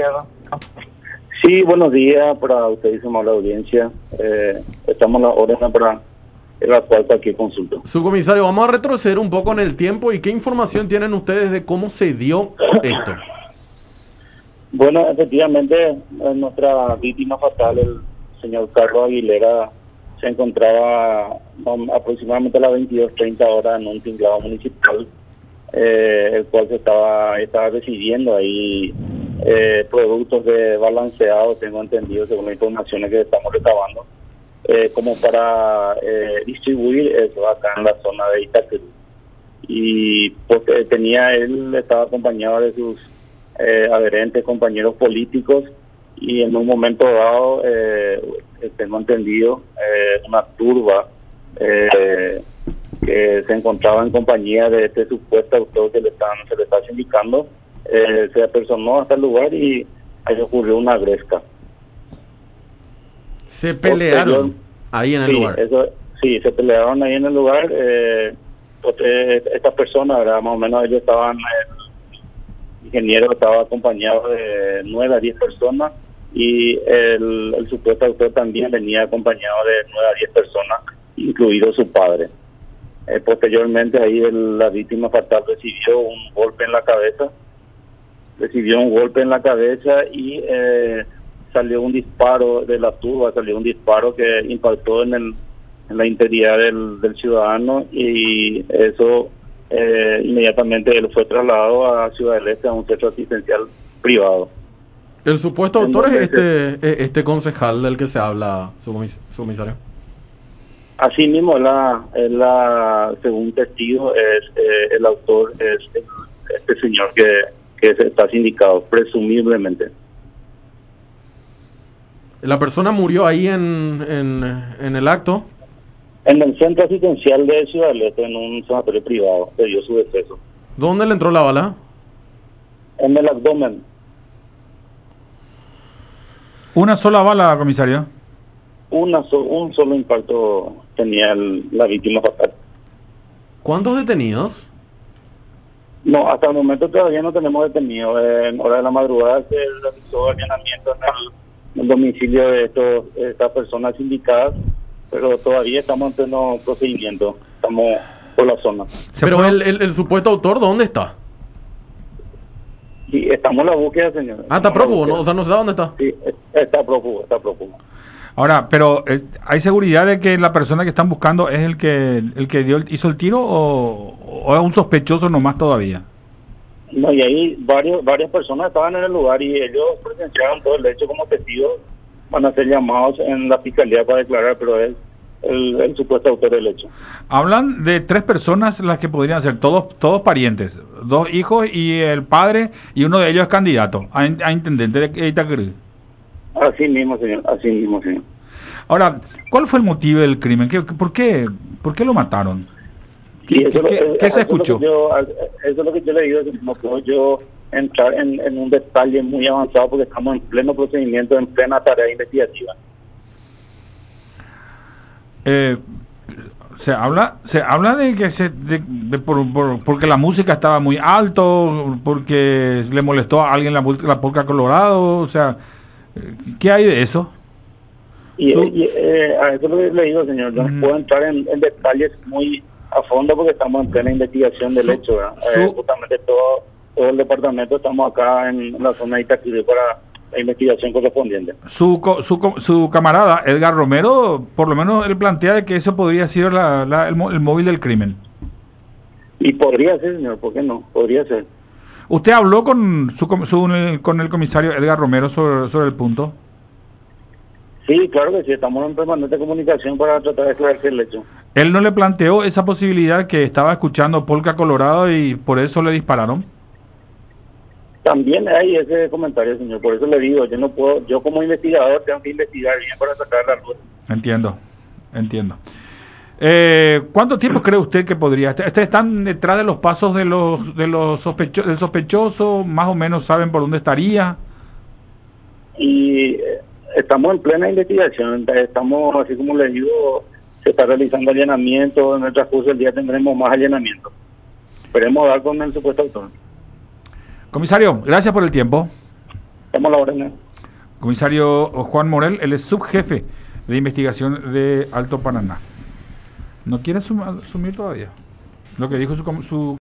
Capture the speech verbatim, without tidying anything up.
Sí, buenos días para ustedes, la audiencia. Eh, estamos a la orden para evacuar cualquier consulta. Su comisario, vamos a retroceder un poco en el tiempo y qué información tienen ustedes de cómo se dio esto. Bueno, efectivamente, nuestra víctima fatal, el señor Carlos Aguilera, se encontraba um, aproximadamente a las veintidós treinta horas en un tinglado municipal, eh, el cual se estaba, estaba recibiendo ahí eh, productos de balanceado, tengo entendido, según las informaciones que estamos recabando, eh, como para eh, distribuir eso acá en la zona de Itacurú. Y pues, eh, tenía él, estaba acompañado de sus eh, adherentes, compañeros políticos, y en un momento dado, eh, tengo entendido, eh, una turba eh, que se encontraba en compañía de este supuesto autor que le están, se le está sindicando, eh, se apersonó hasta el lugar y ahí ocurrió una gresca. ¿Se pelearon ahí en el sí, lugar? Eso, sí, se pelearon ahí en el lugar. Eh, pues, eh, estas personas, ¿verdad? Más o menos ellos estaban, el ingeniero estaba acompañado de nueve a diez personas, y el, el supuesto autor también venía acompañado de nueve a diez personas, incluido su padre. Eh, posteriormente ahí el, la víctima fatal recibió un golpe en la cabeza, recibió un golpe en la cabeza y eh, salió un disparo de la turba, salió un disparo que impactó en, el, en la integridad del, del ciudadano, y eso eh, inmediatamente él fue trasladado a Ciudad del Este a un centro asistencial privado. El supuesto autor es este, este concejal del que se habla, su, comis su comisario. Así mismo, la, la, según testigo, es eh, el autor es el, este señor que, que se está sindicado, presumiblemente. ¿La persona murió ahí en, en, en el acto? En el centro asistencial de Ciudad del Este, en un sanatorio privado, se dio su deceso. ¿Dónde le entró la bala? En el abdomen. ¿Una sola bala, comisario? Una so, un solo impacto tenía el, la víctima fatal. ¿Cuántos detenidos? No, hasta el momento todavía no tenemos detenidos. En hora de la madrugada se realizó allanamiento en el, en el domicilio de estos, estas personas indicadas, pero todavía estamos en pleno procedimiento. Estamos por la zona. Pero el, el, el supuesto autor, ¿dónde está? Sí, estamos en la búsqueda, señor. Ah, está prófugo, ¿no? O sea, no sé dónde está. Sí, está prófugo, está prófugo. Ahora, pero eh, ¿hay seguridad de que la persona que están buscando es el que el que dio hizo el tiro o, o es un sospechoso nomás todavía? No, y ahí varios, varias personas estaban en el lugar y ellos presenciaron todo el hecho como testigos. Van a ser llamados en la fiscalía para declarar, pero es el, el supuesto autor del hecho. Hablan de tres personas las que podrían ser, todos todos parientes, dos hijos y el padre, y uno de ellos es candidato a, a intendente de Itacurú. Así mismo, señor, así mismo, señor. Ahora, ¿cuál fue el motivo del crimen? ¿Qué, por, qué, ¿Por qué lo mataron? ¿Qué, sí, eso ¿qué, lo, ¿qué eso se escuchó? Es yo, eso es lo que yo le digo, no puedo yo entrar en, en un detalle muy avanzado porque estamos en pleno procedimiento, en plena tarea investigativa. Eh, se habla se habla de que se de, de por, por, porque la música estaba muy alto, porque le molestó a alguien la, la polca colorado, o sea, ¿qué hay de eso? Y, Su, y eh, a eso es lo que le digo, señor, yo uh-huh. no puedo entrar en, en detalles muy a fondo porque estamos en plena investigación del su, hecho, su, eh, justamente todo, todo el departamento estamos acá en la zona de Itacurú para la investigación correspondiente. Su, su su camarada Edgar Romero, por lo menos él plantea de que eso podría ser la, la, el, el móvil del crimen. Y podría ser, señor, ¿por qué no? Podría ser. ¿Usted habló con su, su con el comisario Edgar Romero sobre, sobre el punto? Sí, claro que sí, estamos en permanente comunicación para tratar de esclarecer el hecho. ¿Él no le planteó esa posibilidad que estaba escuchando polka colorado y por eso le dispararon? También hay ese comentario, señor, por eso le digo, yo no puedo, yo como investigador tengo que investigar bien para sacar la luz. Entiendo, entiendo. Eh, ¿Cuánto tiempo cree usted que podría? ¿Ustedes están detrás de los pasos de los de los sospecho del sospechoso? ¿Más o menos saben por dónde estaría? Y eh, estamos en plena investigación, estamos, así como les digo, se está realizando allanamiento, en el transcurso del día tendremos más allanamiento. Esperemos dar con el supuesto autor. Comisario, gracias por el tiempo. Estamos a la orden. Comisario Juan Morel, él es subjefe de investigación de Alto Paraná. ¿No quiere asumir todavía lo que dijo su, su